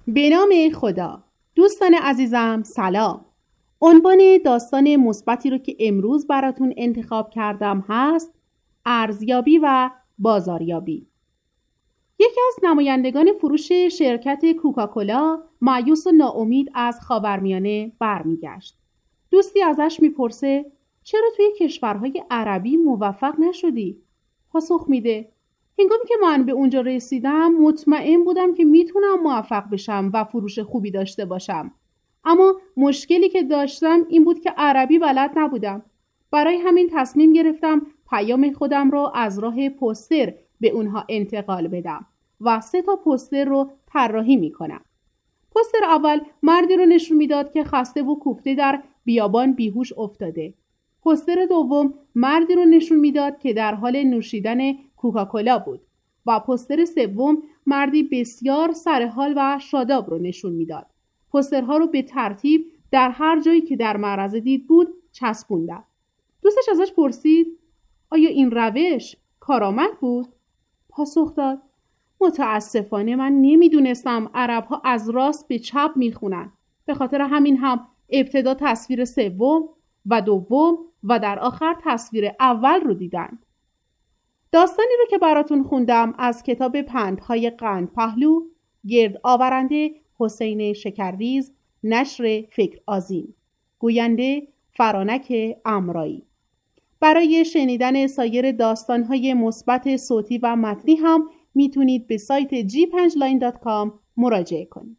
به نام خدا. دوستان عزیزم سلام. عنوان داستان مثبتی رو که امروز براتون انتخاب کردم هست ارزیابی و بازاریابی. یکی از نمایندگان فروش شرکت کوکاکولا مایوس و ناامید از خاورمیانه برمیگشت. دوستی ازش میپرسه چرا توی کشورهای عربی موفق نشدی؟ پاسخ میده هنگامی که من به اونجا رسیدم مطمئن بودم که میتونم موفق بشم و فروش خوبی داشته باشم. اما مشکلی که داشتم این بود که عربی بلد نبودم. برای همین تصمیم گرفتم پیام خودم رو از راه پوستر به اونها انتقال بدم و 3 پوستر رو طراحی میکنم. پوستر اول مردی رو نشون میداد که خسته و کوفته در بیابان بیهوش افتاده. پوستر دوم مردی رو نشون میداد که در حال نوشیدن کوکاکولا بود و پوستر سوم مردی بسیار سرحال و شاداب رو نشون میداد. پوسترها رو به ترتیب در هر جایی که در معرض دید بود چسبوندم. دوستش ازش پرسید آیا این روش کارآمد بود؟ پاسخ داد متاسفانه من نمیدونستم عربها از راست به چپ میخونن. به خاطر همین هم ابتدا تصویر سوم و دوم و در آخر تصویر اول رو دیدن. داستانی رو که براتون خوندم از کتاب پندهای قند پهلو، گرد آورنده حسین شکرریز، نشر فکر آذین، گوینده فرانک امرایی. برای شنیدن سایر داستانهای مثبت صوتی و متنی هم میتونید به سایت g5line.com مراجعه کنید.